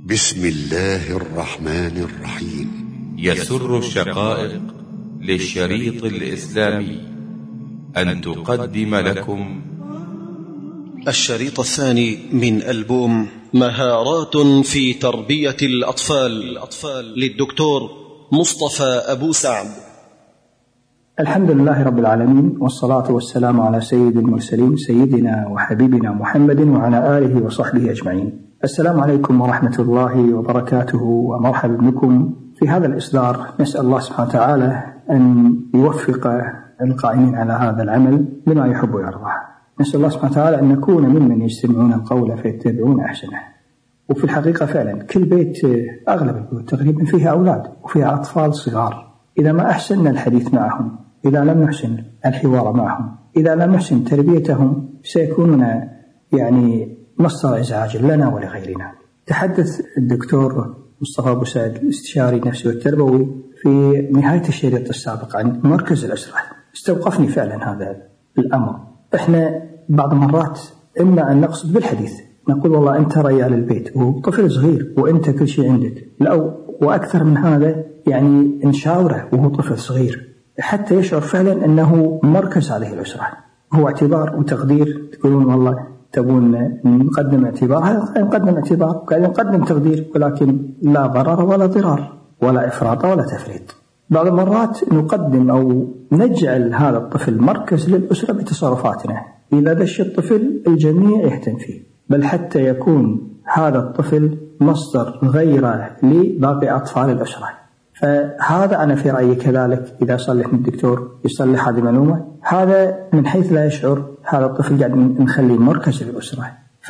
بسم الله الرحمن الرحيم. يسر الشقائق للشريط الإسلامي أن تقدم لكم الشريط الثاني من ألبوم مهارات في تربية الأطفال للدكتور مصطفى أبو سعد. الحمد لله رب العالمين، والصلاة والسلام على سيد المرسلين سيدنا وحبيبنا محمد وعلى آله وصحبه أجمعين. السلام عليكم ورحمة الله وبركاته، ومرحبا بكم في هذا الإصدار. نسأل الله سبحانه وتعالى أن يوفق القائمين على هذا العمل لما يحب ويرضى. نسأل الله سبحانه وتعالى أن نكون ممن يستمعون القول فيتبعون أحسنه. وفي الحقيقة فعلا كل بيت، أغلب البيوت تقريبا فيها أولاد وفيها أطفال صغار. إذا ما أحسننا الحديث معهم، إذا لم نحسن الحوار معهم، إذا لم نحسن تربيتهم، سيكونون مصدر إزعاج لنا ولغيرنا. تحدث الدكتور مصطفى أبو سعد الاستشاري النفسي والتربوي في نهاية الشريط السابق عن مركز الأسرة. استوقفني فعلا هذا الأمر. إحنا بعض المرات إما أن نقصد بالحديث، نقول والله أنت ريال البيت وطفل صغير وأنت كل شيء عندك، وأكثر من هذا نشاوره وهو طفل صغير حتى يشعر فعلا أنه مركز عليه الأسرة، هو اعتبار وتقدير. تقولون والله تبون نقدم اعتبار، نقدم اعتبار، قاعدين نقدم تقدير، ولكن لا ضرر ولا ضرار ولا إفراط ولا تفريط. بعض المرات نقدم أو نجعل هذا الطفل مركز للأسرة بتصرفاتنا. إذا دش الطفل الجميع يهتم فيه، بل حتى يكون هذا الطفل مصدر غيره لباقي أطفال الأسرة. فهذا أنا في رأيي كذلك إذا صلح الدكتور يصلح هذه المعلومة، هذا من حيث لا يشعر هذا الطفل قاعد نخليه مركز للأسرة.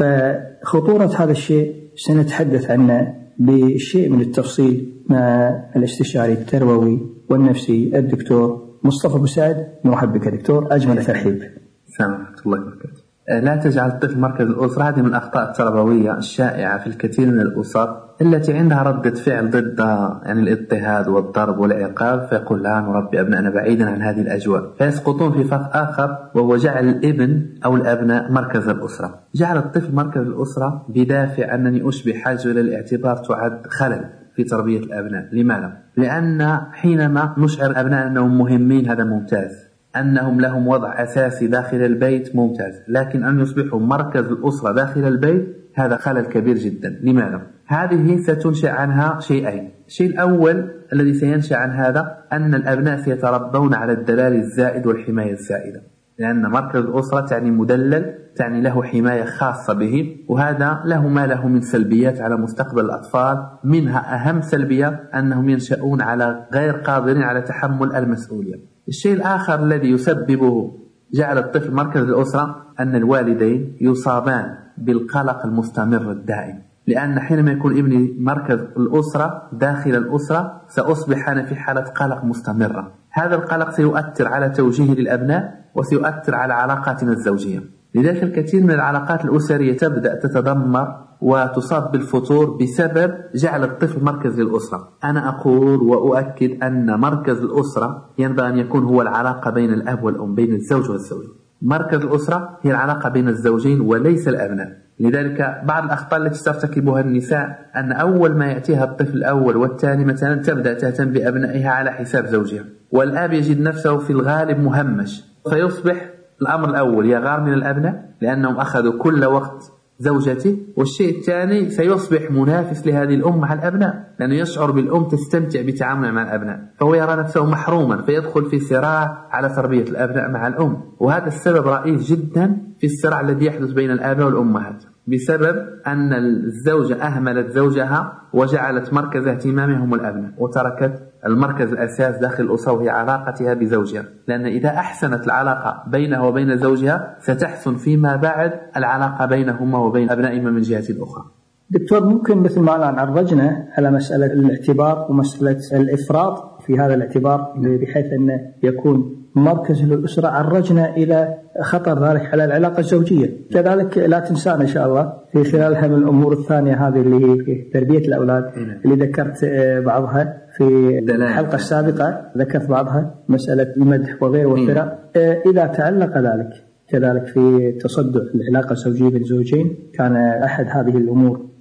فخطورة هذا الشيء سنتحدث عنه بشيء من التفصيل مع الاستشاري التربوي والنفسي الدكتور مصطفى أبو سعد. مرحبا بك دكتور، أجمل ترحيب. السلام عليكم الله وبركاته. لا تجعل الطفل مركز الأسرة، هذه من الأخطاء التربوية الشائعة في الكثير من الأسر التي عندها ردة فعل ضد الاضطهاد والضرب والعقاب، فيقول لا نربي أبنائنا بعيدا عن هذه الأجواء، فيسقطون في فخ آخر وهو جعل الابن أو الأبناء مركز الأسرة. جعل الطفل مركز الأسرة بدافع أنني أشبه حاجة إلى الاعتبار تعد خلل في تربية الأبناء. لماذا؟ لأن حينما نشعر أبناء أنهم مهمين هذا ممتاز، أنهم لهم وضع أساسي داخل البيت ممتاز، لكن أن يصبحوا مركز الأسرة داخل البيت هذا خلل كبير جدا. لماذا؟ هذه ستنشأ عنها شيئين. الشيء الأول الذي سينشأ عن هذا أن الأبناء سيتربون على الدلال الزائد والحماية الزائدة، لأن مركز الأسرة تعني مدلل، تعني له حماية خاصة به، وهذا له ما له من سلبيات على مستقبل الأطفال. منها أهم سلبية أنهم ينشأون على غير قادرين على تحمل المسؤولية. الشيء الآخر الذي يسببه جعل الطفل مركز الأسرة أن الوالدين يصابان بالقلق المستمر الدائم، لأن حينما يكون ابني مركز الأسرة داخل الأسرة سأصبح أنا في حالة قلق مستمرة. هذا القلق سيؤثر على توجيهي للأبناء وسيؤثر على علاقاتنا الزوجية. لذلك الكثير من العلاقات الأسرية تبدأ تتدمر وتصاب بالفتور بسبب جعل الطفل مركز للأسرة. أنا أقول وأؤكد أن مركز الأسرة ينبغي أن يكون هو العلاقة بين الأب والأم، بين الزوج والزوجة. مركز الأسرة هي العلاقة بين الزوجين وليس الأبناء. لذلك بعض الأخطاء التي ترتكبها النساء أن أول ما يأتيها الطفل الأول والثاني مثلا تبدأ تهتم بأبنائها على حساب زوجها، والأب يجد نفسه في الغالب مهمش، فيصبح الأمر الأول يغار من الأبناء لأنهم أخذوا كل وقت زوجته، والشيء الثاني سيصبح منافس لهذه الأم مع الأبناء، لأنه يشعر بالأم تستمتع بتعامله مع الأبناء، فهو يرى نفسه محروما، فيدخل في صراع على تربية الأبناء مع الأم. وهذا السبب رئيس جدا في الصراع الذي يحدث بين الآباء والأمهات، بسبب أن الزوجة أهملت زوجها وجعلت مركز اهتمامهم الأبناء، وتركت المركز الأساس داخل الأسرة وهي علاقتها بزوجها. لأن إذا أحسنت العلاقة بينها وبين زوجها ستحسن فيما بعد العلاقة بينهما وبين أبنائهما من جهة أخرى. دكتور، ممكن مثل ما عرجنا على مسألة الاعتبار ومسألة الإفراط في هذا الاعتبار بحيث أن يكون مركز للأسرة، عرجنا إلى خطر ذلك على العلاقة الزوجية. كذلك لا تنسانا إن شاء الله في خلالها من الأمور الثانية هذه اللي هي في تربية الأولاد اللي ذكرت بعضها في الحلقة السابقة، ذكرت بعضها مسألة المدح وغيره والثراء. إذا تعلق ذلك كذلك في تصدع العلاقة الزوجية بين الزوجين، كان أحد هذه الأمور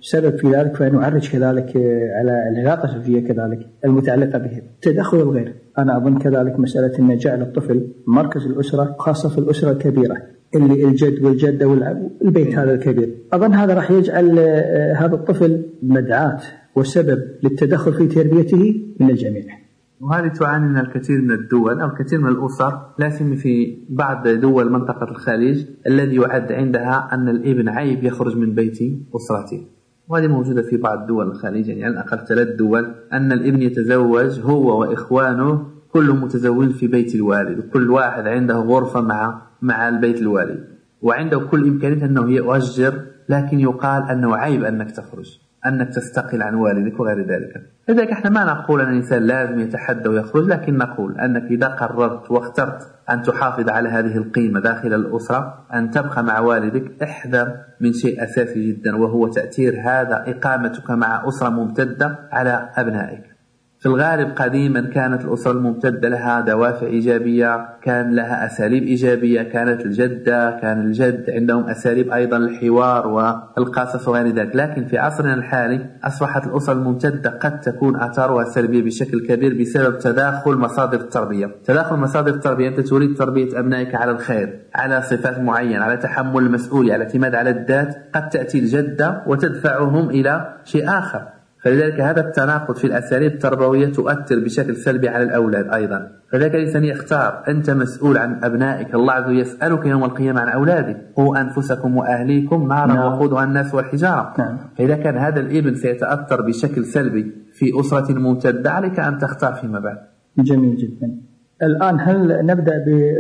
سبب في ذلك فنعرج كذلك على العلاقة الزوجية كذلك المتعلقة به. تدخل الغير، أنا أظن كذلك مسألة أن جعل الطفل مركز الأسرة، خاصة في الأسرة الكبيرة اللي الجد والجدة والبيت هذا الكبير، أظن هذا راح يجعل هذا الطفل مدعاة وسبب للتدخل في تربيته من الجميع. وهذه تعاني من الكثير من الدول أو الكثير من الأسر، لا سيما في بعض دول منطقة الخليج الذي يعد عندها أن الابن عيب يخرج من بيت أسرته، وهذه موجودة في بعض دول الخليج، يعني على الأقل 3 دول، أن الابن يتزوج هو وإخوانه كلهم متزوجين في بيت الوالد، وكل واحد عنده غرفة مع البيت الوالد، وعنده كل إمكانية أنه يؤجر، لكن يقال أنه عيب أنك تخرج، أنك تستقل عن والدك وغير ذلك. لذلك احنا ما نقول أن الإنسان لازم يتحدى ويخرج، لكن نقول أنك إذا قررت واخترت أن تحافظ على هذه القيمة داخل الأسرة، أن تبقى مع والدك، احذر من شيء أساسي جدا، وهو تأثير هذا إقامتك مع أسرة ممتدة على أبنائك. في الغالب قديما كانت الأسرة الممتدة لها دوافع إيجابية، كان لها أساليب إيجابية، كانت الجدة كان الجد عندهم أساليب أيضا الحوار والقصص وغير ذلك. لكن في عصرنا الحالي أصبحت الأسرة الممتدة قد تكون آثارها سلبية بشكل كبير بسبب تداخل مصادر التربية. تداخل مصادر التربية، أنت تريد تربية أبنائك على الخير، على صفات معينة، على تحمل المسؤولية، على اعتماد على الذات، قد تأتي الجدة وتدفعهم إلى شيء آخر. فلذلك هذا التناقض في الأساليب التربوية تؤثر بشكل سلبي على الأولاد أيضا. فلذلك الإنسان يختار، أنت مسؤول عن أبنائك، الله عز وجل يسألك يوم القيامة عن أولادك، قوا أنفسكم وأهليكم نارا وقودها الناس والحجارة. فإذا كان هذا الابن سيتأثر بشكل سلبي في أسرة ممتدة، عليك أن تختار فيما بعد. جميل جدا. الآن هل نبدأ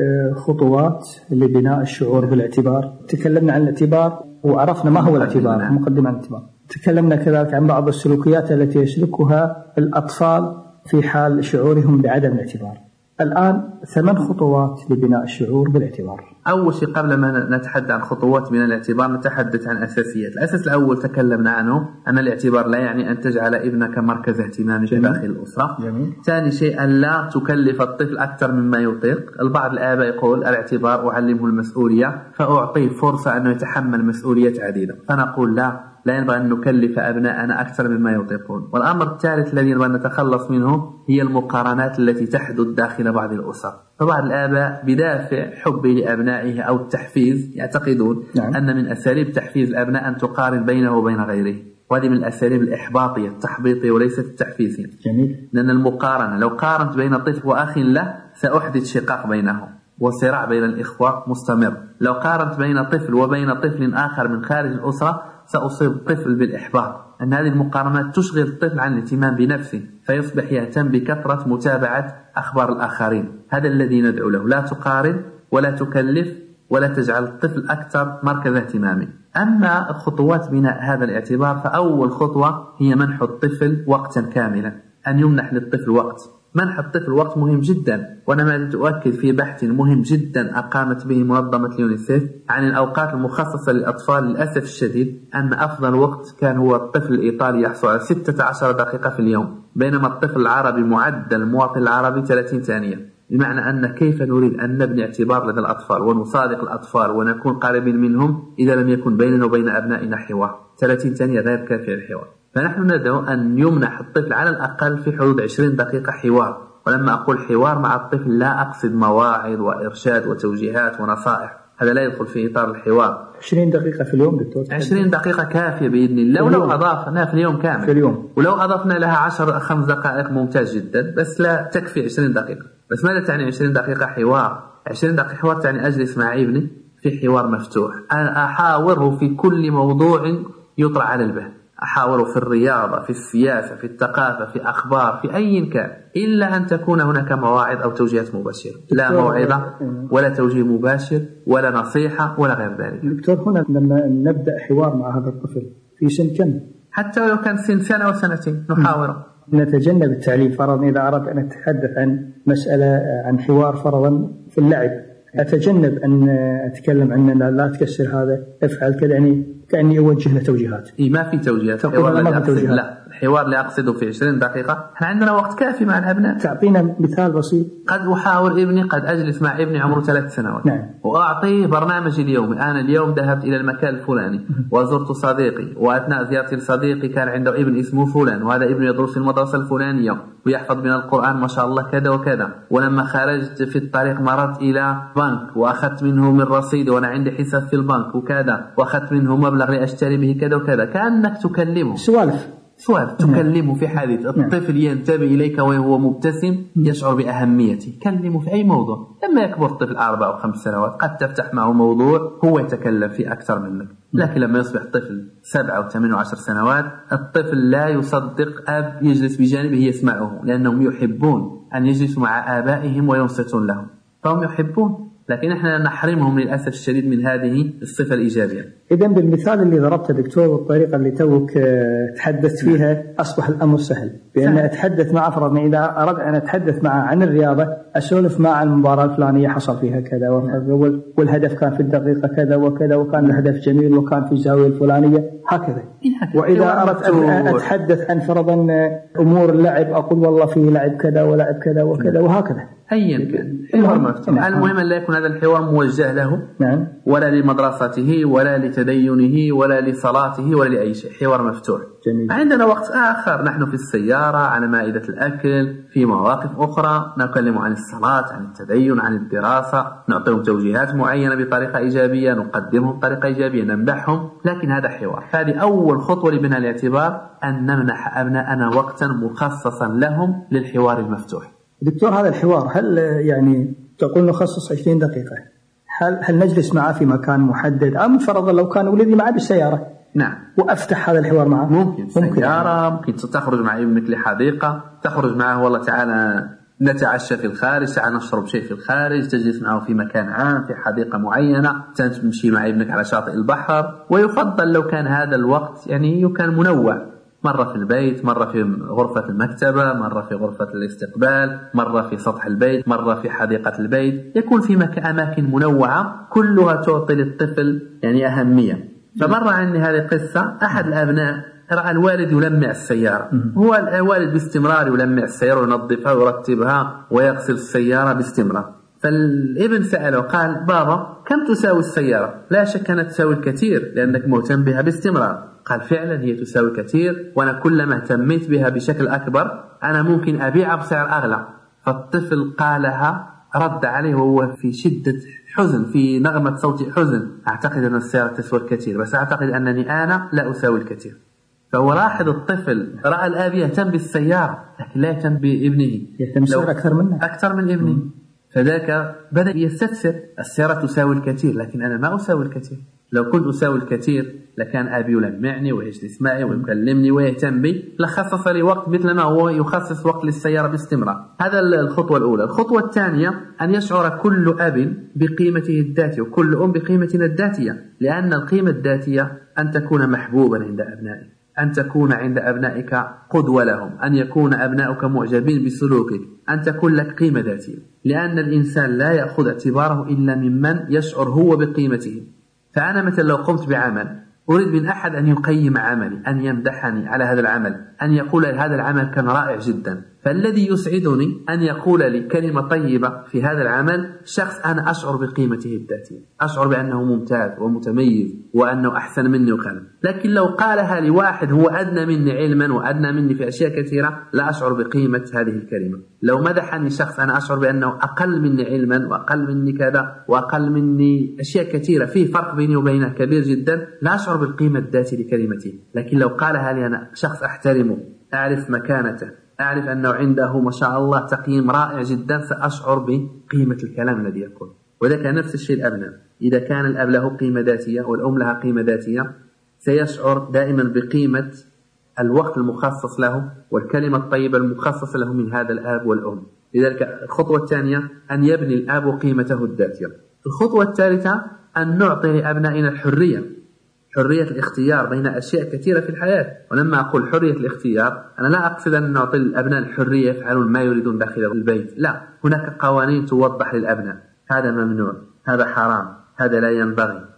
بخطوات لبناء الشعور بالاعتبار؟ تكلمنا عن الاعتبار وعرفنا ما هو الاعتبار، مقدمة عن الاعتبار. تكلمنا كذلك عن بعض السلوكيات التي يسلكها الأطفال في حال شعورهم بعدم الاعتبار. الآن 8 خطوات لبناء الشعور بالاعتبار. أول شيء قبل ما نتحدث عن خطوات من الاعتبار نتحدث عن أساسيات. الأساس الأول تكلمنا عنه، أن الاعتبار لا يعني أن تجعل ابنك مركز اهتمامك داخل الأسرة. ثاني شيء أن لا تكلف الطفل أكثر مما يطيق. البعض الآباء يقول الاعتبار أعلمه المسؤولية فأعطيه فرصة أنه يتحمل مسؤوليات عديدة، فنقول لا ينبغي أن نكلف أبناءنا أكثر مما يطيقون. والأمر الثالث الذي ينبغي أن نتخلص منه هي المقارنات التي تحدث داخل بعض الأسر. فبعض الآباء بدافع حبه لأبنائه أو التحفيز يعتقدون أن من أساليب تحفيز الأبناء أن تقارن بينه وبين غيره، وهذه من الأساليب الإحباطية التحبيطية وليست التحفيزية. لأن المقارنة، لو قارنت بين طفل وأخ له سأحدث شقاق بينهم وصراع بين الإخوة مستمر. لو قارنت بين طفل وبين طفل آخر من خارج الأسرة سأصيب الطفل بالإحباط، أن هذه المقارنات تشغل الطفل عن الاهتمام بنفسه، فيصبح يهتم بكثرة متابعة أخبار الآخرين. هذا الذي ندعو له، لا تقارن ولا تكلف ولا تجعل الطفل أكثر مركز اهتمامه. أما خطوات بناء هذا الاعتبار، فأول خطوة هي منح الطفل وقتا كاملا، أن يمنح للطفل وقت. منح الطفل وقت مهم جدا، وأنا ما أؤكد في بحث مهم جدا أقامت به منظمة اليونيسيف عن الأوقات المخصصة للأطفال. للأسف الشديد أن أفضل وقت كان هو الطفل الإيطالي يحصل على 16 دقيقة في اليوم، بينما الطفل العربي معدل المواطن العربي 30 ثانية. بمعنى أن كيف نريد أن نبني اعتبار لدى الأطفال ونصادق الأطفال ونكون قريبين منهم إذا لم يكن بيننا وبين أبنائنا حوار؟ 30 ثانية غير كافية الحوار. فنحن ندعو أن يمنح الطفل على الأقل في حدود 20 دقيقة حوار. ولما أقول حوار مع الطفل لا أقصد مواعظ وإرشاد وتوجيهات ونصائح، هذا لا يدخل في إطار الحوار. 20 دقيقة في اليوم دكتور؟ 20 دقيقة كافية بإذن الله، ولو أضافنا في اليوم كامل في اليوم. ولو أضفنا لها 5 دقائق ممتاز جدا، بس لا تكفي 20 دقيقة. بس ماذا تعني 20 دقيقة حوار؟ 20 دقيقة حوار تعني أجلس مع ابني في حوار مفتوح، أحاوره في كل موضوع يطرح على البال، أحاوره في الرياضة، في السياسة، في الثقافة، في أخبار، في أي كان، إلا أن تكون هناك مواعظ أو توجيهات مباشرة. لا موعظة ولا توجيه مباشر ولا نصيحة ولا غير ذلك. دكتور، هنا لما نبدأ حوار مع هذا الطفل في سن كم؟ حتى لو كان سنة أو سنتين نحاوره. نتجنب التعليم فرضا. إذا أردت أن أتحدث عن مسألة عن حوار فرضا في اللعب، أتجنب أن أتكلم عن لا تكسر هذا، افعل كذا، يعني كأني أوجه له توجيهات. ما في توجيهات. لا، الحوار اللي أقصده في 20 دقيقة. احنا عندنا وقت كافي مع الأبناء. تعطينا مثال بسيط. قد أحاور ابني، قد أجلس مع ابني عمره 3 سنوات. نعم. وأعطيه برنامج اليومي. أنا اليوم ذهبت إلى المكان الفلاني وزرت صديقي، وأثناء زيارتي لصديقي كان عنده ابن اسمه فلان، وهذا ابن يدرس في المدرسة الفلانية ويحفظ من القرآن ما شاء الله كذا وكذا، ولما خرجت في الطريق مررت إلى بنك وأخذت منه من رصيد وأنا عندي حساب في البنك وكذا، وأخذت منه مبلغ لأشتري به كذا وكذا. كأنك تكلمه سوالف تكلمه في حديث. الطفل ينتبه إليك وهو مبتسم، يشعر بأهميته. كلمه في أي موضوع. لما يكبر الطفل 4 أو 5 سنوات قد تفتح معه موضوع هو يتكلم فيه أكثر منك، لكن لما يصبح طفل 7 أو 8 و10 سنوات الطفل لا يصدق أب يجلس بجانبه يسمعه، لأنهم يحبون أن يجلسوا مع آبائهم وينصتون لهم، فهم يحبون، لكن احنا نحرمهم للأسف الشديد من هذه الصفة الإيجابية. إذن بالمثال اللي ضربته دكتور والطريقة اللي توك تحدثت فيها أصبح الأمر سهل، بأن أتحدث معه. فرضنا إذا أردت أن أتحدث معه عن الرياضة، أسولف مع المباراة الفلانية حصل فيها كذا والهدف كان في الدقيقة كذا وكذا، وكان الهدف جميل وكان في الزاوية الفلانية، هكذا. وإذا أردت أن أتحدث عن فرضا أمور اللعب، أقول والله فيه لعب كذا ولعب كذا وكذا، وهكذا. أيا كان حوار مفتوح. المهم لا يكون هذا الحوار موجه له، ولا لمدرسته ولا لتدينه ولا لصلاته ولا لأي شيء. حوار مفتوح. جميل. عندنا وقت آخر نحن في السيارة على مائدة الأكل، في مواقف أخرى نكلم عن الصلاة، عن التدين، عن الدراسة، نعطيهم توجيهات معينة بطريقة إيجابية، نقدمهم بطريقة إيجابية، نمدحهم. لكن هذا حوار. هذه أول خطوة لبناء الاعتبار، أن نمنح أبناءنا وقتا مخصصا لهم للحوار المفتوح. دكتور، هذا الحوار هل يعني تقول نخصص 20 دقيقة، هل نجلس معه في مكان محدد، أم فرضا لو كان ولدي معه بالسيارة نعم وأفتح هذا الحوار معه؟ ممكن سيارة، ممكن تخرج مع ابنك لحديقة، تخرج معه والله تعالى نتعشى في الخارج، تعال نشرب شيء في الخارج، تجلس معه في مكان عام في حديقة معينة، تمشي مع ابنك على شاطئ البحر. ويفضل لو كان هذا الوقت يعني يكون منوع، مرة في البيت، مرة في غرفة المكتبة، مرة في غرفة الاستقبال، مرة في سطح البيت، مرة في حديقة البيت، يكون في أماكن منوعة كلها تعطي للطفل يعني أهمية. فمرة عندي هذه قصة، أحد الأبناء رأى الوالد يلمع السيارة، هو الوالد باستمرار يلمع السيارة وينظفها ويرتبها ويغسل السيارة باستمرار. فالابن سأله قال: بابا كم تساوي السيارة؟ لا شك أنها تساوي الكثير لأنك مهتم بها باستمرار. قال: فعلا هي تساوي كثير، وأنا كلما اهتميت بها بشكل أكبر أنا ممكن أبيعها بسعر أغلى. فالطفل قالها، رد عليه وهو في شدة حزن، في نغمة صوت حزن: أعتقد أن السيارة تساوي الكثير، بس أعتقد أنني أنا لا أساوي الكثير. فهو لاحظ الطفل رأى الأب يهتم بالسيارة لكن لا يهتم بابنه، يهتم أكثر من ابنه. فذاك بدأ يستفسر: السيارة تساوي الكثير لكن أنا ما أساوي الكثير. لو كنت أساوي الكثير لكان أبي يلمعني ويجلس معي ويكلمني ويهتم بي، لخصص لي وقت مثل ما هو يخصص وقت للسيارة باستمرار. هذا الخطوة الأولى. الخطوة الثانية أن يشعر كل أب بقيمته الذاتية وكل أم بقيمتنا الذاتية، لأن القيمة الذاتية أن تكون محبوبا عند أبنائك، أن تكون عند أبنائك قدوة لهم، أن يكون أبنائك معجبين بسلوكك، أن تكون لك قيمة ذاتية، لأن الإنسان لا يأخذ اعتباره إلا ممن يشعر هو بقيمته. فأنا مثلا لو قمت بعمل أريد من أحد أن يقيم عملي، أن يمدحني على هذا العمل، أن يقول هذا العمل كان رائع جدا. فالذي يسعدني أن يقول لي كلمة طيبة في هذا العمل شخص أنا أشعر بقيمته الذاتية، أشعر بأنه ممتاز ومتميز وأنه أحسن مني وكذا. لكن لو قالها لواحد هو أدنى مني علما وأدنى مني في أشياء كثيرة لا أشعر بقيمة هذه الكلمة. لو مدحني شخص أنا أشعر بأنه أقل مني علما وأقل مني كذا وأقل مني أشياء كثيرة، فيه فرق بيني وبينه كبير جدا، لا أشعر بالقيمة الذاتية لكلمته. لكن لو قالها لي أنا شخص أحترمه، أعرف مكانته، أعرف أنه عنده ما شاء الله تقييم رائع جدا، سأشعر بقيمة الكلام الذي يقول. وإذا كان نفس الشيء الأبناء، إذا كان الأب له قيمة ذاتية والأم لها قيمة ذاتية سيشعر دائما بقيمة الوقت المخصص له والكلمة الطيبة المخصصة له من هذا الأب والأم. لذلك الخطوة الثانية أن يبني الأب قيمته الذاتية. الخطوة الثالثة أن نعطي لأبنائنا الحرية، حرية الاختيار بين أشياء كثيرة في الحياة. ولما أقول حرية الاختيار أنا لا أقصد أن نعطي الأبناء الحرية يفعلون ما يريدون داخل البيت، لا، هناك قوانين توضح للأبناء: هذا ممنوع، هذا حرام، هذا لا ينبغي،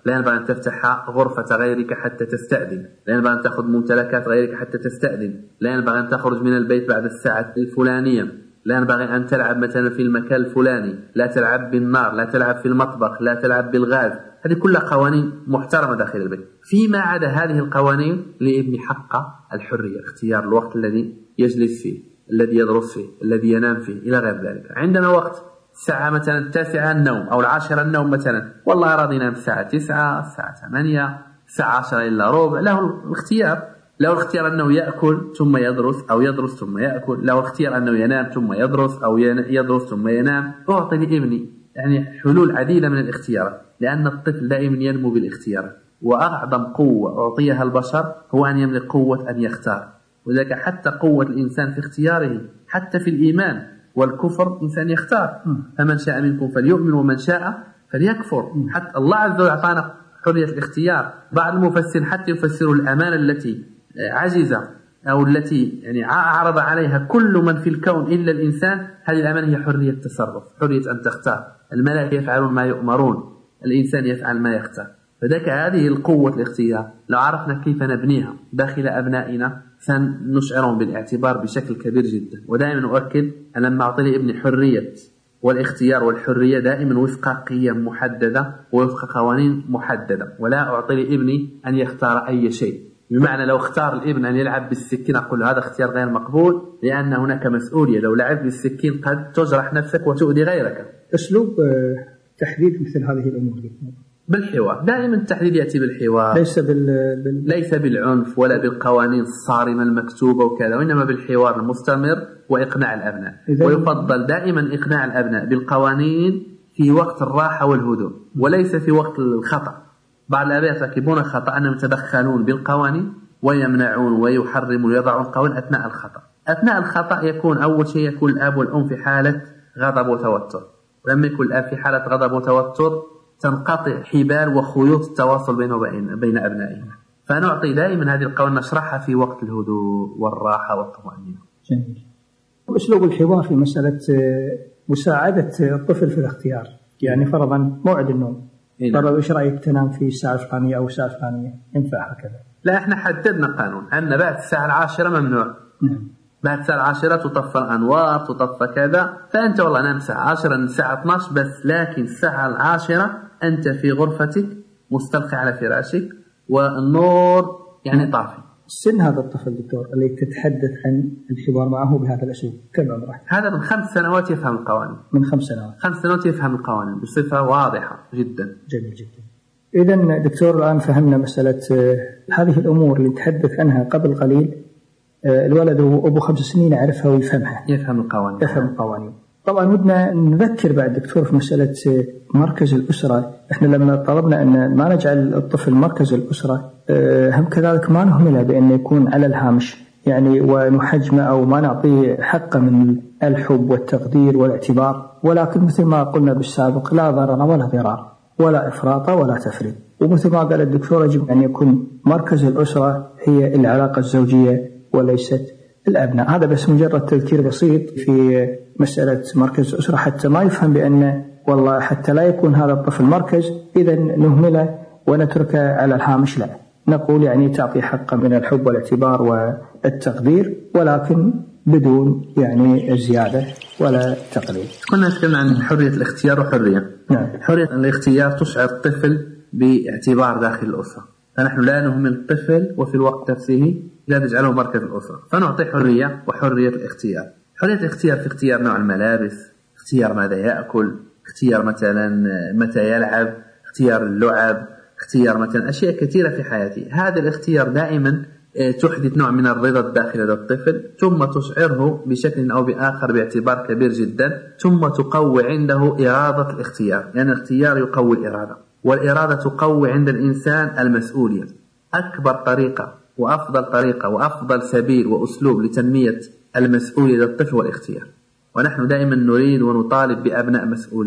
لا ينبغي أن تفتح غرفة غيرك حتى تستأذن، لا ينبغي أن تأخذ ممتلكات غيرك حتى تستأذن، لا ينبغي أن تخرج من البيت بعد الساعة الفلانية، لا ينبغي أن تلعب مثلا في المكان الفلاني، لا تلعب بالنار، لا تلعب في المطبخ، لا تلعب بالغاز. هذه كلها قوانين محترمة داخل البيت. فيما عدا هذه القوانين لابن حق الحرية، اختيار الوقت الذي يجلس فيه، الذي يدرس فيه، الذي ينام فيه، إلى غير ذلك. عندنا وقت الساعة مثلا 9 النوم أو 10 النوم مثلا، والله راضي ينام الساعة 9، الساعة 8، الساعة 10 إلا ربع، له الاختيار. له الاختيار أنه يأكل ثم يدرس، أو يدرس ثم يأكل. له الاختيار أنه ينام ثم يدرس، أو يدرس ثم ينام. أعطي لابني يعني حلول عديدة من الاختيارات، لأن الطفل دائما ينمو بالاختيارات، وأعظم قوة أعطيها البشر هو أن يملك قوة أن يختار. وذلك حتى قوة الإنسان في اختياره، حتى في الإيمان والكفر إنسان يختار. فمن شاء منكم فليؤمن ومن شاء فليكفر. حتى الله عز وجل أعطانا حرية الاختيار. بعض المفسرين حتى يفسروا الأمانة التي عجز أو التي يعني عرض عليها كل من في الكون إلا الإنسان، هذه الأمانة هي حرية التصرف، حرية أن تختار. الملائكة يفعلون ما يؤمرون، الإنسان يفعل ما يختار. فذلك هذه القوة الاختيار لو عرفنا كيف نبنيها داخل أبنائنا سنشعرهم بالاعتبار بشكل كبير جدا. ودائما أؤكد أن لما أعطي لابني حرية والاختيار والحرية دائما وفق قيم محددة ووفق قوانين محددة، ولا أعطي لابني أن يختار أي شيء. بمعنى لو اختار الابن أن يلعب بالسكين أقول له هذا اختيار غير مقبول، لأن هناك مسؤولية. لو لعب بالسكين قد تجرح نفسك وتؤذي غيرك. أسلوب تحديد مثل هذه الأمور بالحوار. دائما التحديد يأتي بالحوار، ليس بالعنف ولا بالقوانين الصارمة المكتوبة وكذا، وإنما بالحوار المستمر وإقناع الأبناء. ويفضل دائما إقناع الأبناء بالقوانين في وقت الراحة والهدوء، وليس في وقت الخطأ. بعض الآباء يرتكبون خطأ أنهم يتدخلون بالقوانين ويمنعون ويحرمون ويضعون قوانين أثناء الخطأ. أثناء الخطأ يكون أول شيء يكون الأب والأم في حالة غضب وتوتر، ولما يكون الأب في حالة غضب وتوتر تنقطع حبال وخيوط التواصل بينه وبين أبنائهم. فنعطي دائما هذه القوانين نشرحها في وقت الهدوء والراحة والطمأنينة. جميل. أسلوب الحوار في مسألة مساعدة الطفل في الاختيار، يعني فرضا موعد النوم، فرضا إيش رأيك تنام في الساعة الفلانية أو الساعة الفلانية، ينفع هكذا؟ لا، إحنا حددنا قانون أن بعد الساعة 10 ممنوع. بعد الساعة 10 تطفى الأنوار، تطفى كذا. فأنت والله نام الساعة 10 من الساعة 12 بس، لكن الساعة 10 أنت في غرفتك مستلقي على فراشك والنور يعني طافي. سن هذا الطفل دكتور اللي تتحدث عن الحوار معه بهذا الأسلوب كم عمره؟ هذا من 5 سنوات يفهم القوانين. من 5 سنوات. 5 سنوات يفهم القوانين بصفة واضحة جدا. جميل جدا. إذن دكتور الآن فهمنا مسألة هذه الأمور اللي تحدث عنها قبل قليل. الولد أبو 5 سنين يعرفها ويفهمها، يفهم القوانين. طبعا ودنا نذكر بعد دكتور في مسألة مركز الأسرة. احنا لما طلبنا أن ما نجعل الطفل مركز الأسرة هم كذلك ما نهمله بأن يكون على الهامش يعني ونحجمه أو ما نعطيه حقه من الحب والتقدير والاعتبار، ولكن مثل ما قلنا بالسابق لا ضرر ولا ضرار ولا إفراط ولا تفريط. ومثل ما قال الدكتور يجب أن يكون مركز الأسرة هي العلاقة الزوجية وليست الأبناء. هذا بس مجرد تذكير بسيط في مسألة مركز الأسرة حتى ما يفهم بأن والله حتى لا يكون هذا الطفل مركز إذا نهمله ونتركه على الهامش. لا، نقول يعني تعطي حقه من الحب والاعتبار والتقدير، ولكن بدون يعني زيادة ولا تقليل. كنا نتكلم عن حرية الاختيار وحرية. نعم. حرية الاختيار تشعر الطفل باعتبار داخل الأسرة، فنحن لا نهمل الطفل وفي الوقت نفسه لا نجعله مركز الأسرة، فنعطي حرية وحرية الاختيار. حرية الاختيار في اختيار نوع الملابس، اختيار ماذا يأكل، اختيار مثلا متى يلعب، اختيار اللعب، اختيار مثلا أشياء كثيرة في حياته. هذا الاختيار دائما تحدث نوع من الرضا الداخلي للطفل، ثم تشعره بشكل أو بآخر باعتبار كبير جدا، ثم تقوي عنده إرادة الاختيار، لأن الاختيار يقوي الإرادة، والإرادة تقوي عند الإنسان المسؤولية. أكبر طريقة وأفضل طريقة وأفضل سبيل وأسلوب لتنمية المسؤولية للطفل والاختيار. ونحن دائما نريد ونطالب بأبناء مسؤولين،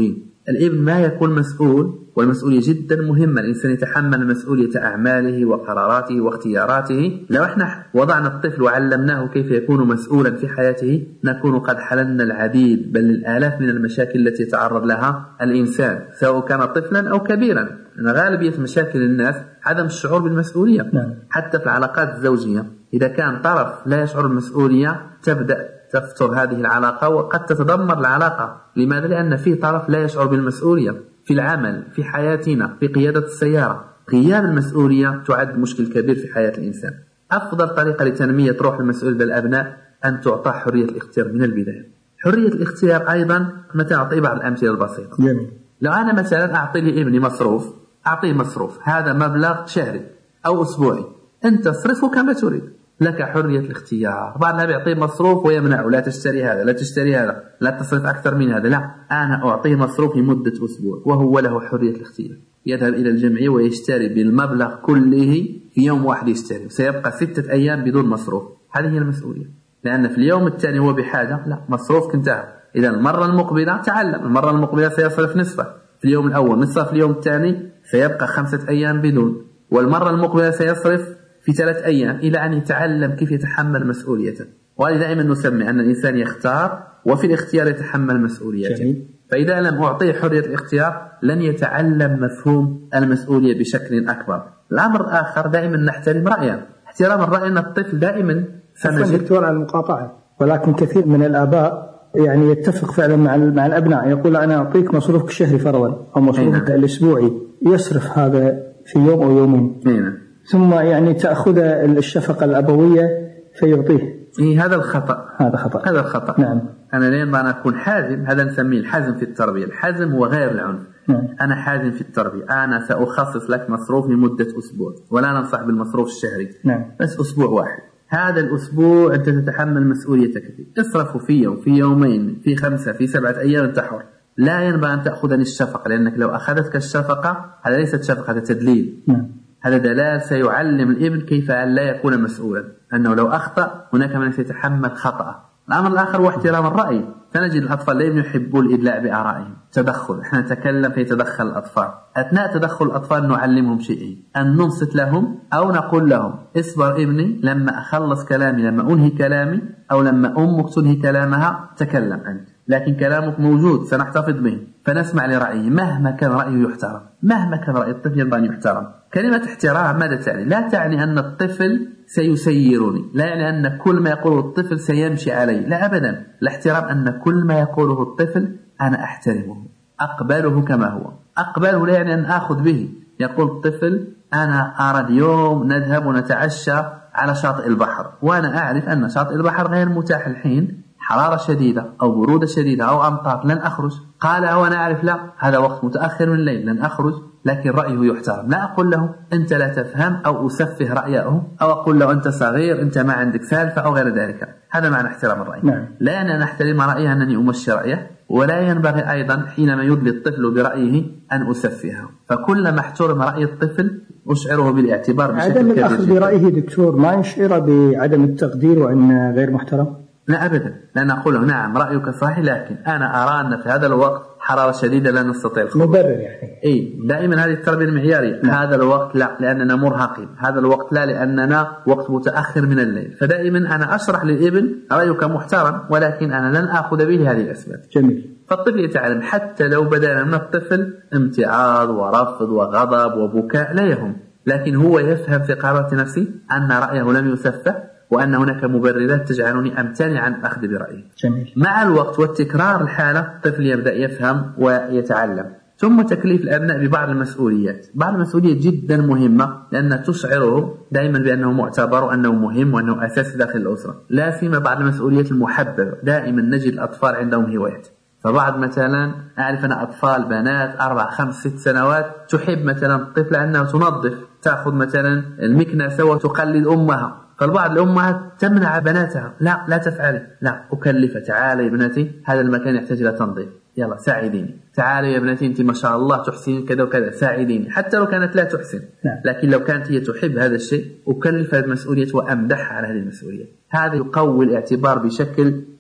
الابن ما يكون مسؤول، والمسؤولية جدا مهمة. الإنسان يتحمل مسؤولية أعماله وقراراته واختياراته. لو احنا وضعنا الطفل وعلمناه كيف يكون مسؤولا في حياته نكون قد حللنا العديد بل الآلاف من المشاكل التي يتعرض لها الإنسان سواء كان طفلا أو كبيرا. غالبية مشاكل الناس عدم الشعور بالمسؤولية. حتى في العلاقات الزوجية إذا كان طرف لا يشعر بالمسؤولية تبدأ تفتر هذه العلاقة وقد تتدمر العلاقة. لماذا؟ لأن في طرف لا يشعر بالمسؤولية في العمل، في حياتنا، في قيادة السيارة. غياب المسؤولية تعد مشكل كبير في حياة الإنسان. أفضل طريقة لتنمية روح المسؤولية بالأبناء أن تعطى حرية الاختيار من البداية. حرية الاختيار أيضا مثلا أعطي بعض الأمثلة البسيطة. لو أنا مثلا أعطي لي ابني مصروف، أعطيه مصروف هذا مبلغ شهري أو أسبوعي، أنت تصرفه كما تريد، لك حرية الاختيار. بعض الناس يعطيه مصروف ويمنعه، لا تشتري هذا، لا تشتري هذا، لا تصرف أكثر من هذا. لا، أنا أعطيه مصروف لمدة أسبوع وهو له حرية الاختيار. يذهب إلى الجمعية ويشتري بالمبلغ كله في يوم واحد يشتري، سيبقى 6 أيام بدون مصروف. هذه هي المسؤولية. لأن في اليوم الثاني هو بحاجة، لا مصروفك انتهى. إذا المرة المقبلة تعلم، المرة المقبلة سيصرف نصفه في اليوم الأول، نصفه في اليوم الثاني، سيبقى 5 أيام بدون، والمرة المقبلة سيصرف في 3 أيام، إلى أن يتعلم كيف يتحمل مسؤوليته. وهذا دائما نسمي أن الإنسان يختار وفي الاختيار يتحمل مسؤوليته. فإذا لم أعطيه حرية الاختيار لن يتعلم مفهوم المسؤولية بشكل أكبر. الأمر الآخر دائما نحترم رأيه. احترام الرأي أن الطفل دائما دكتور على المقاطعة، ولكن كثير من الآباء يعني يتفق فعلا مع الأبناء، يقول أنا أعطيك مصروفك الشهري فرضا أو مصروفك الأسبوعي، يصرف هذا في يوم أو يومين ثم يعني تأخذ الشفقة الأبوية فيعطيه. هذا الخطأ. هذا الخطأ. نعم. أنا لين ما أكون حازم، هذا نسميه الحزم في التربية. الحزم هو غير العنف. أنا حازم في التربية، أنا سأخصص لك مصروف لمدة أسبوع، ولا ننصح بالمصروف الشهري. بس أسبوع واحد. هذا الأسبوع أنت تتحمل مسؤوليتك فيه، اصرفه في يوم، في يومين، في 5، في 7 أيام، أنت حر. لا ينبغي أن تأخذني الشفقة، لأنك لو أخذتك الشفقة هذا ليست شفقة، هذا تدليل. هذا دلال سيعلم الابن كيف أن لا يكون مسؤولا، أنه لو أخطأ هناك من سيتحمل خطأه. الأمر الآخر هو احترام الرأي. فنجد الأطفال لا يحبون الإدلاء بآرائهم، تدخل. احنا نتكلم فيتدخل الأطفال. أثناء تدخل الأطفال نعلمهم شيئين: أن ننصت لهم أو نقول لهم اصبر ابني لما أخلص كلامي، لما أنهي كلامي، أو لما أمك تنهي كلامها تكلم أنت، لكن كلامك موجود سنحتفظ به. فنسمع لرأيه مهما كان رأيه يحترم، مهما كان رأي الطفل ينبغي أن يحترم. كلمة احترام ماذا تعني؟ لا تعني أن الطفل سيسيرني، لا يعني أن كل ما يقوله الطفل سيمشي علي، لا أبدا. الاحترام أن كل ما يقوله الطفل أنا أحترمه، أقبله كما هو. أقبله لا يعني أن أخذ به. يقول الطفل أنا أرى اليوم نذهب ونتعشى على شاطئ البحر، وأنا أعرف أن شاطئ البحر غير متاح الحين، حرارة شديدة أو برودة شديدة أو أمطار، لن أخرج. قال وأنا أعرف لا، هذا وقت متأخر من الليل، لن أخرج. لكن رأيه يحترم. لا أقول له أنت لا تفهم أو أسفه رأيه، أو أقول له أنت صغير أنت ما عندك سالفة أو غير ذلك. هذا معنى احترام الرأي. لا يعني أن أحترم رأيه أنني أمشي رأيه، ولا ينبغي أيضا حينما يدلي الطفل برأيه أن أسفهه. فكلما احترم رأي الطفل أشعره بالاعتبار بشكل كبير. عدم الأخذ برأيه دكتور ما يشعر بعدم التقدير وأن غير محترم؟ لا أبدا، لأن أقول له نعم رأيك صحيح، لكن أنا أرى أن في هذا الوقت حرارة شديدة لا نستطيع الخروج. مبرر يعني. دائما هذه التربية المعيارية. هذا الوقت لا لأننا مرهقين، هذا الوقت لا لأننا وقت متأخر من الليل. فدائما أنا أشرح للابن رأيك محترم، ولكن أنا لن أخذ به هذه الأسباب. جميل. فالطفل يتعلم حتى لو بدأنا من الطفل امتعاض ورفض وغضب وبكاء لا يهم، لكن هو يفهم في قرارة نفسه أن رأيه لم يسفه، وأن هناك مبررات تجعلني أمتنع عن الأخذ برأيه. جميل. مع الوقت والتكرار الحالة الطفل يبدأ يفهم ويتعلم. ثم تكليف الأبناء ببعض المسؤوليات. بعض المسؤوليات جدا مهمة، لأنها تشعره دائما بأنه معتبر وأنه مهم وأنه أساس داخل الأسرة. لا سيما بعض المسؤوليات المحببة. دائما نجد الأطفال عندهم هوايات. فبعض مثلا أعرف أنا أطفال بنات 4 5 6 سنوات تحب مثلا الطفلة أنها تنظف، تأخذ مثلا المكنسة وتقلد أمها. فالبعض الأمهات تمنع بناتها، لا تفعل، لا أكلفها، تعالي يا بناتي هذا المكان يحتاج إلى تنظيف، يلا ساعديني، تعالي يا بناتي أنت ما شاء الله تحسين كذا وكذا، ساعديني. حتى لو كانت لا تحسن، لكن لو كانت هي تحب هذا الشيء أكلفها المسؤولية وأمدحها على هذه المسؤولية. هذا يقوي الاعتبار بشكل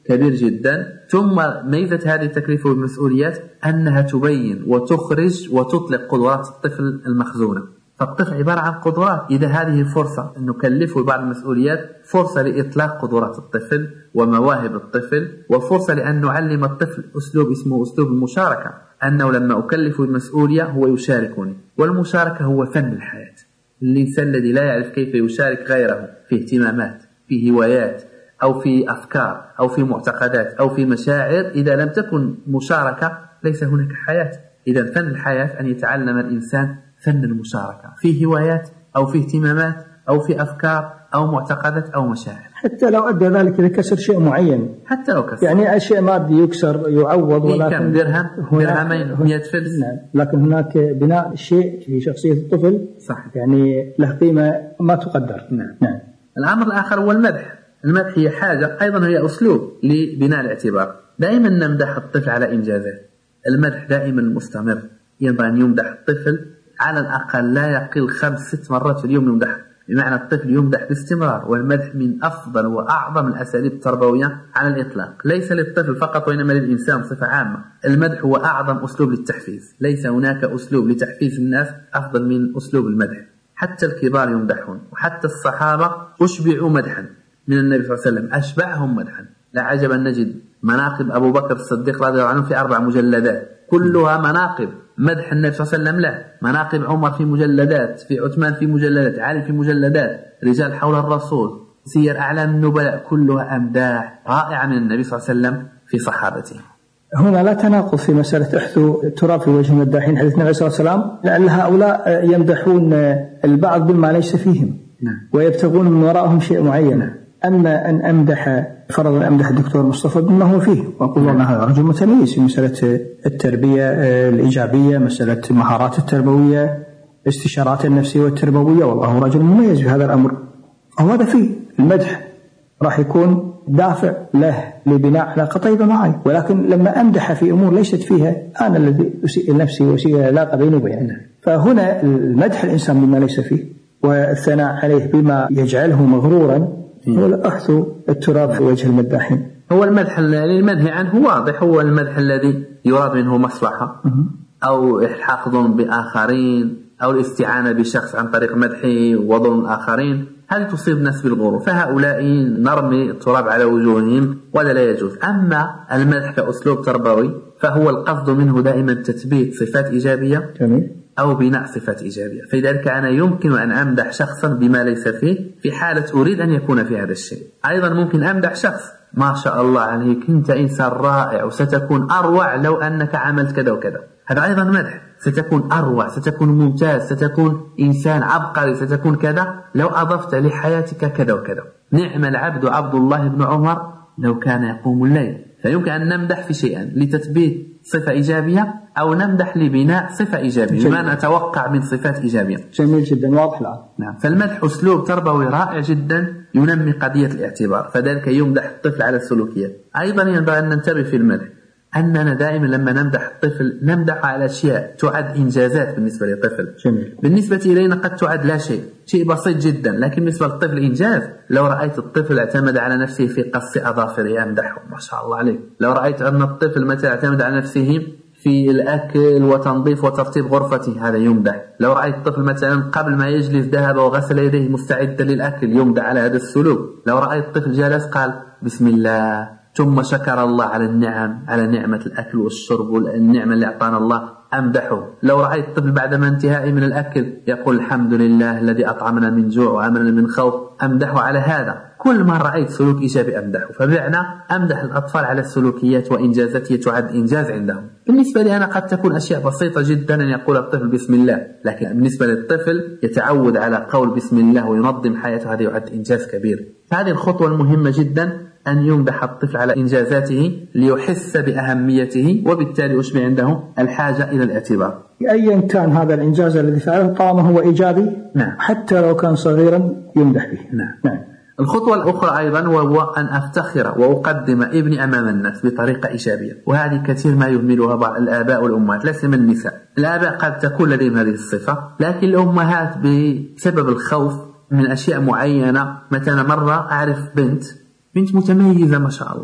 كبير جدا. ثم ميزة هذه التكليف والمسؤوليات أنها تبين وتخرج وتطلق قدرات الطفل المخزونة. فالطفل عبارة عن قدرات، إذا هذه فرصة أن نكلفه بعض المسؤوليات، فرصة لإطلاق قدرات الطفل ومواهب الطفل، وفرصة لأن نعلم الطفل أسلوب اسمه أسلوب المشاركة، أنه لما أكلفه المسؤولية هو يشاركني، والمشاركة هو فن الحياة. الإنسان الذي لا يعرف كيف يشارك غيره في اهتمامات، في هوايات، أو في أفكار، أو في معتقدات، أو في مشاعر، إذا لم تكن مشاركة ليس هناك حياة. إذا فن الحياة أن يتعلم الإنسان فن المشاركة في هوايات أو في اهتمامات أو في أفكار أو معتقدات أو مشاعر، حتى لو أدى ذلك لكسر شيء معين، حتى لو كسر، يعني أشياء مادي يكسر يعوض، ولكن كم درهم، درهمين، 100 فلس. نعم. لكن هناك بناء شيء في شخصية الطفل صح، يعني له قيمة ما تقدر. نعم. الأمر الآخر هو المدح. المدح هي حاجة أيضا هي أسلوب لبناء الاعتبار. دائما نمدح الطفل على إنجازات. المدح دائما مستمر، ينبغي أن يمدح الطفل على الأقل لا يقل 5-6 مرات في اليوم يمدح، بمعنى الطفل يمدح باستمرار. والمدح من أفضل وأعظم الأساليب التربوية على الإطلاق، ليس للطفل فقط وإنما للإنسان بصفة عامة. المدح هو أعظم أسلوب للتحفيز، ليس هناك أسلوب لتحفيز الناس أفضل من أسلوب المدح. حتى الكبار يمدحون، وحتى الصحابة أشبعوا مدحا من النبي صلى الله عليه وسلم، أشبعهم مدحا. لا عجب أن نجد مناقب أبو بكر الصديق رضي الله عنه في 4 مجلدات كلها مناقب مدح النبي صلى الله عليه وسلم له. مناقب عمر في مجلدات، في عثمان في مجلدات، علي في مجلدات، رجال حول الرسول، سير أعلام النبلاء، كلها أمداح رائعة من النبي صلى الله عليه وسلم في صحابته. هنا لا تناقض في مسألة احثوا التراب في وجه المداحين، حديث النبي صلى الله عليه وسلم، لأن هؤلاء يمدحون البعض بما ليس فيهم ويبتغون من وراءهم شيء معين. أما أن أمدح فرضا أمدح الدكتور مصطفى بما هو فيه، وأقول أن هذا رجل متميز في مسألة التربية الإيجابية، مسألة المهارات التربوية، استشارات النفسية والتربوية، والله رجل مميز في هذا الأمر. وهذا فيه المدح راح يكون دافع له لبناء علاقة طيبة معي. ولكن لما أمدح في أمور ليست فيها، أنا الذي أسيء لنفسي وأسيء العلاقة بيني وبينه. فهنا المدح الإنسان بما ليس فيه والثناء عليه بما يجعله مغرورا هو أحثوا التراب في وجه المداحين. هو المدح المنهي عنه واضح، هو المدح الذي يراد منه مصلحة أو إلحاق ظلم بآخرين أو الاستعانة بشخص عن طريق مدحه وظلم الآخرين، هذه تصيب الناس بالغرور، فهؤلاء نرمي التراب على وجوههم ولا لا يجوز. أما المدح كأسلوب تربوي فهو القصد منه دائما تثبيت صفات إيجابية أو بناء صفات إيجابية. فلذلك أنا يمكن أن أمدح شخصا بما ليس فيه في حالة أريد أن يكون في هذا الشيء. أيضا ممكن أمدح شخص ما شاء الله عليك أنت إنسان رائع وستكون أروع لو أنك عملت كذا وكذا، هذا أيضا مدح. ستكون أروع، ستكون ممتاز، ستكون إنسان عبقري، ستكون كذا لو أضفت لحياتك كذا وكذا. نعم العبد عبد الله بن عمر لو كان يقوم الليل. فيمكن أن نمدح في شيئا لتثبيت صفة إيجابية أو نمدح لبناء صفة إيجابية ما نتوقع من صفات إيجابية. جميل جدا، واضح الآن. نعم. فالمدح أسلوب تربوي رائع جدا ينمي قضية الاعتبار، فذلك يمدح الطفل على السلوكيات. أيضا ينبغي أن ننتبه في المدح أننا دائما لما نمدح الطفل نمدح على أشياء تعد إنجازات بالنسبة للطفل. جميل. بالنسبة إلينا قد تعد لا شيء، شيء بسيط جدا، لكن بالنسبة للطفل إنجاز. لو رأيت الطفل اعتمد على نفسه في قص أظافره أمدحه ما شاء الله عليه. لو رأيت أن الطفل مثلا اعتمد على نفسه في الأكل وتنظيف وترتيب غرفته هذا يمدح. لو رأيت الطفل مثلا قبل ما يجلس ذهب وغسل يديه مستعدا للأكل يمدح على هذا السلوك. لو رأيت الطفل جالس قال بسم الله ثم شكر الله على النعم، على نعمة الأكل والشرب والنعمة اللي أعطانا الله أمدحه. لو رأيت الطفل بعدما انتهائه من الأكل يقول الحمد لله الذي أطعمنا من جوع وأمننا من خوف أمدحه على هذا. كل ما رأيت سلوك إيجابي أمدحه. فبمعنى أمدح الأطفال على السلوكيات وإنجازاتها تعد إنجاز عندهم. بالنسبة لي أنا قد تكون أشياء بسيطة جدا أن يقول الطفل بسم الله، لكن بالنسبة للطفل يتعود على قول بسم الله وينظم حياته هذا يعد إنجاز كبير. هذه الخطوة المهمة جدا أن يمدح الطفل على إنجازاته ليحس بأهميته وبالتالي يشبع عنده الحاجة إلى الاعتبار. أيا كان هذا الإنجاز الذي فعله طالما هو إيجابي. نعم. حتى لو كان صغيرا يمدح به. نعم. الخطوة الأخرى أيضا وهو أن أفتخر وأقدم ابني أمام الناس بطريقة إيجابية، وهذه كثير ما يهملها بعض الآباء والأمهات لا سيما النساء. الآباء قد تكون لديهم هذه الصفة، لكن الأمهات بسبب الخوف من أشياء معينة. مثلا مرة أعرف بنت متميزة ما شاء الله،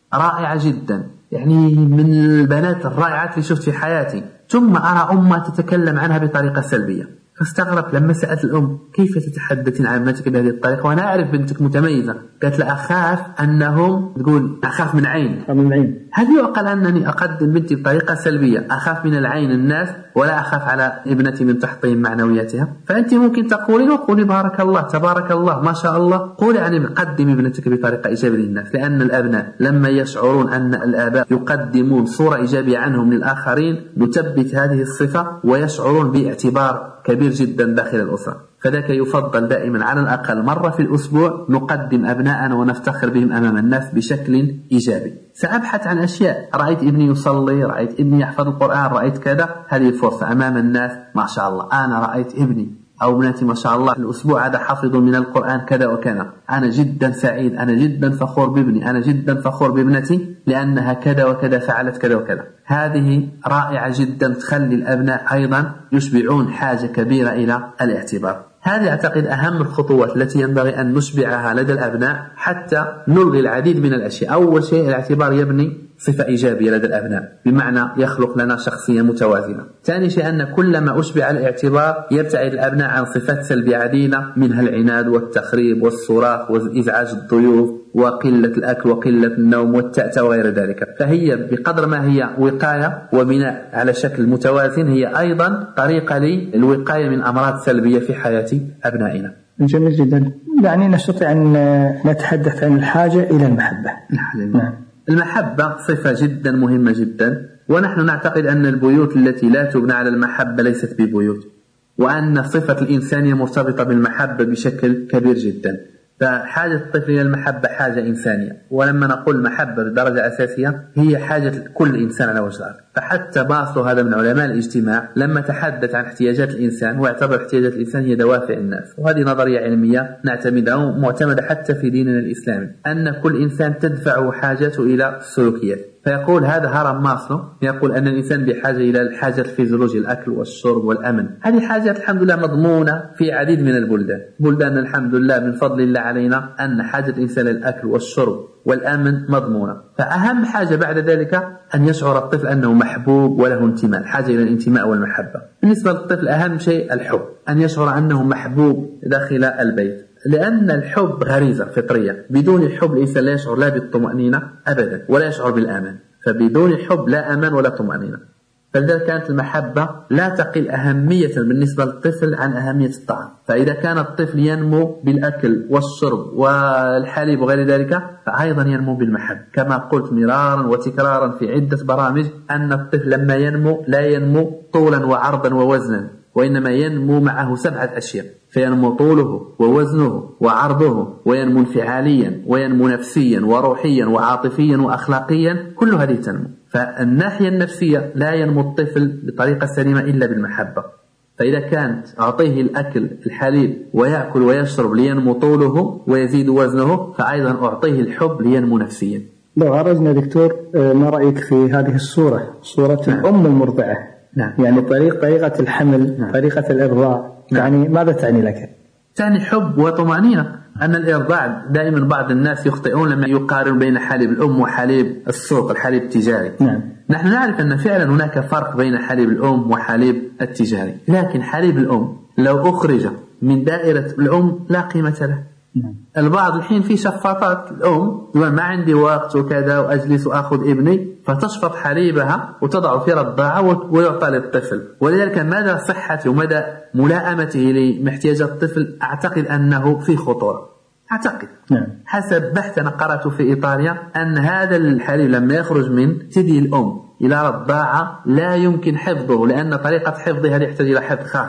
رائعة جدا، يعني من البنات الرائعات اللي شفت في حياتي. ثم أرى أمها تتكلم عنها بطريقة سلبية، فاستغربت لما سألت الأم كيف تتحدثين عن ابنتك بهذه الطريقة وأنا أعرف بنتك متميزة؟ قالت لا، أخاف أنهم تقول أخاف من عين. هل يعقل أنني أقدم بنتي بطريقة سلبية؟ أخاف من العين الناس ولا أخاف على ابنتي من تحطيم معنوياتها؟ فأنت ممكن تقولين وقولي بارك الله تبارك الله ما شاء الله، قولي يعني قدمي ابنتك بطريقة إيجابية للناس، لأن الأبناء لما يشعرون أن الآباء يقدمون صورة إيجابية عنهم للآخرين نثبت هذه الصفة ويشعرون باعتبار كبير جدا داخل الأسرة. فذاك يفضل دائما على الأقل مرة في الأسبوع نقدم أبناءنا ونفتخر بهم أمام الناس بشكل إيجابي. سأبحث عن أشياء، رأيت ابني يصلي، رأيت ابني يحفظ القرآن، رأيت كذا، هذه فرصة أمام الناس ما شاء الله أنا رأيت ابني أو ابنتي ما شاء الله الأسبوع هذا حفظوا من القرآن كذا وكذا، أنا جدا سعيد، أنا جدا فخور بابني، أنا جدا فخور بابنتي لأنها كذا وكذا فعلت كذا وكذا. هذه رائعة جدا تخلي الأبناء أيضا يشبعون حاجة كبيرة إلى الاعتبار. هذه أعتقد أهم الخطوات التي ينبغي أن نشبعها لدى الأبناء حتى نلغي العديد من الأشياء. أول شيء الاعتبار يبني صفة إيجابية لدى الأبناء، بمعنى يخلق لنا شخصية متوازنة. ثاني شيء أن كلما أشبع الاعتبار يبتعد الأبناء عن صفات سلبية عديدة منها العناد والتخريب والصراخ وإزعاج الضيوف وقلة الأكل وقلة النوم والتأتأة وغير ذلك. فهي بقدر ما هي وقاية وبناء على شكل متوازن هي أيضا طريقة للوقاية من أمراض سلبية في حياة أبنائنا. جميل جدا. يعني نستطيع أن نتحدث عن الحاجة إلى المحبة. نعم. المحبة صفة جدا مهمة جدا، ونحن نعتقد أن البيوت التي لا تبنى على المحبة ليست ببيوت، وأن صفة الإنسانية مرتبطة بالمحبة بشكل كبير جدا. فحاجة الطفل إلى المحبة حاجة إنسانية، ولما نقول محبة بدرجة أساسية هي حاجة كل إنسان على وجه الأرض. فحتى باسو هذا من علماء الاجتماع لما تحدث عن احتياجات الإنسان واعتبر احتياجات الإنسان هي دوافع الناس، وهذه نظرية علمية نعتمدها ومعتمدة حتى في ديننا الإسلامي، أن كل إنسان تدفع حاجته إلى السلوكيات. فيقول هذا هرم ماسلو يقول أن الإنسان بحاجة إلى الحاجة الفيزيولوجية، الأكل والشرب والأمن. هذه حاجات الحمد لله مضمونة في عديد من البلدان الحمد لله من فضل الله علينا أن حاجة الإنسان للأكل والشرب والأمن مضمونة. فأهم حاجة بعد ذلك أن يشعر الطفل أنه محبوب وله انتماء، حاجة إلى الانتماء والمحبة. بالنسبة للطفل أهم شيء الحب، أن يشعر أنه محبوب داخل البيت، لأن الحب غريزة فطرية. بدون الحب الإنسان لا يشعر لا بالطمأنينة أبدا ولا يشعر بالأمان، فبدون الحب لا أمان ولا طمأنينة. فلذلك كانت المحبة لا تقل أهمية بالنسبة للطفل عن أهمية الطعام. فإذا كان الطفل ينمو بالأكل والشرب والحليب وغير ذلك فأيضا ينمو بالمحبة. كما قلت مرارا وتكرارا في عدة برامج أن الطفل لما ينمو لا ينمو طولا وعرضا ووزنا، وإنما ينمو معه 7 أشياء، فينمو طوله ووزنه وعرضه، وينمو انفعاليا وينمو نفسيا وروحيا وعاطفيا وأخلاقيا، كل هذه تنمو. فالناحية النفسية لا ينمو الطفل بطريقة سليمة إلا بالمحبة. فإذا كانت أعطيه الأكل الحليب ويأكل ويشرب لينمو طوله ويزيد وزنه، فأيضا أعطيه الحب لينمو نفسيا. لو عرجنا دكتور ما رأيك في هذه الصورة، صورة الأم المرضعة؟ نعم. يعني طريقة الحمل، نعم. طريقة الإرضاع، نعم. يعني ماذا تعني لك؟ تعني حب وطمأنينة. أن الإرضاع دائما بعض الناس يخطئون لما يقارن بين حليب الأم وحليب السوق، الحليب التجاري. نعم. نحن نعرف أن فعلا هناك فرق بين حليب الأم وحليب التجاري، لكن حليب الأم لو أخرج من دائرة الأم لا قيمة له. البعض الحين في شفاطات الأم ما عندي وقت وكذا وأجلس وأخذ ابني، فتشفط حليبها وتضع في رضاعة ويعطى للطفل. ولذلك مدى صحته ومدى ملائمته لمحتاجات الطفل أعتقد أنه في خطورة. أعتقد حسب بحث أنا قرأته في إيطاليا أن هذا الحليب لما يخرج من ثدي الأم إلى رضاعة لا يمكن حفظه، لأن طريقة حفظه يحتاج إلى حفظ خاص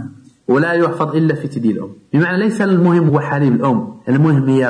ولا يحفظ إلا في ثدي الأم. بمعنى ليس المهم هو حليب الأم، المهم هي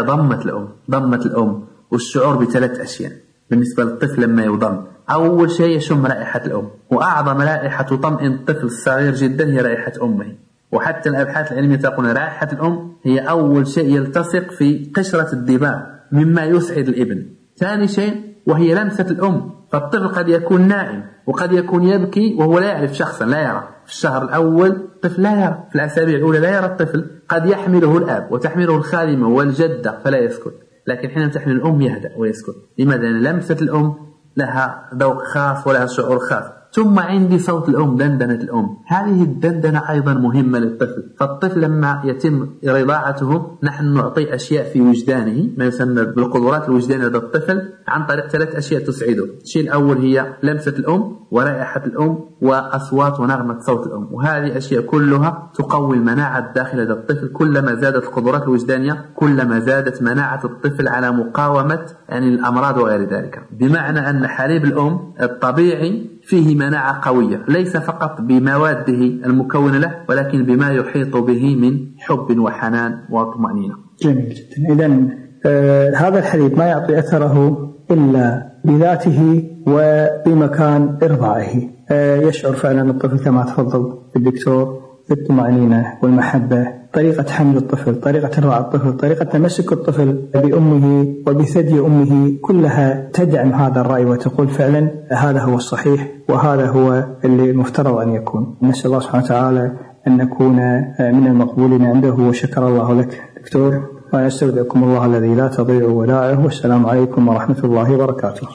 ضمة الأم والشعور ب3 أشياء بالنسبة للطفل لما يضم. أول شيء يشم رائحة الأم، وأعظم رائحة تطمئن الطفل الصغير جدا هي رائحة أمه. وحتى الأبحاث العلمية تقول رائحة الأم هي أول شيء يلتصق في قشرة الدماغ مما يسعد الابن. ثاني شيء وهي لمسة الأم، فالطفل قد يكون نائم وقد يكون يبكي وهو لا يعرف شخصا، لا يرى. في الشهر الأول الطفل لا يرى، في الأسابيع الأولى لا يرى الطفل، قد يحمله الأب وتحمله الخادمة والجدة فلا يسكت. لكن حين تحمل الأم يهدأ ويسكت. لماذا؟ لأن لمسة الأم لها ذوق خاص ولها شعور خاص. ثم عندي صوت الأم، دندنة الأم، هذه الدندنة أيضا مهمة للطفل. فالطفل لما يتم رضاعته نحن نعطي أشياء في وجدانه ما يسمى بالقدرات الوجدانية لدى الطفل عن طريق 3 أشياء تسعده. الشيء الأول هي لمسة الأم ورائحة الأم وأصوات ونغمة صوت الأم، وهذه أشياء كلها تقوي المناعة الداخلية لدى الطفل. كلما زادت القدرات الوجدانية كلما زادت مناعة الطفل على مقاومة الأمراض وغير ذلك. بمعنى أن حليب الأم الطبيعي فيه مناعة قوية، ليس فقط بمواده المكونة له ولكن بما يحيط به من حب وحنان وطمأنينة. جميل جدا. إذن هذا الحليب ما يعطي أثره إلا بذاته وبمكان إرضاعه. يشعر فعلا الطفل كما تفضل الدكتور بالطمأنينة والمحبة، طريقة حمل الطفل، طريقة رضاع الطفل، طريقة تمسك الطفل بأمه وبثدي أمه، كلها تدعم هذا الرأي وتقول فعلا هذا هو الصحيح وهذا هو اللي المفترض أن يكون. نسأل الله سبحانه وتعالى أن نكون من المقبولين عنده، وشكر الله لك دكتور، ونستودعكم الله الذي لا تضيع ودائعه، والسلام عليكم ورحمة الله وبركاته.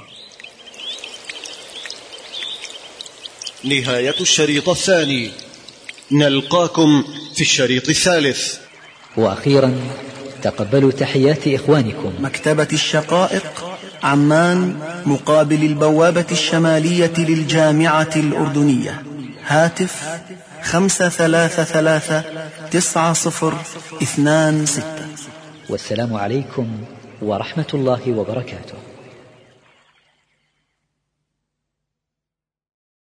نهاية الشريط الثاني، نلقاكم في الشريط الثالث. وأخيرا تقبلوا تحيات إخوانكم مكتبة الشقائق، عمان، مقابل البوابة الشمالية للجامعة الأردنية. هاتف 533-9026. والسلام عليكم ورحمة الله وبركاته.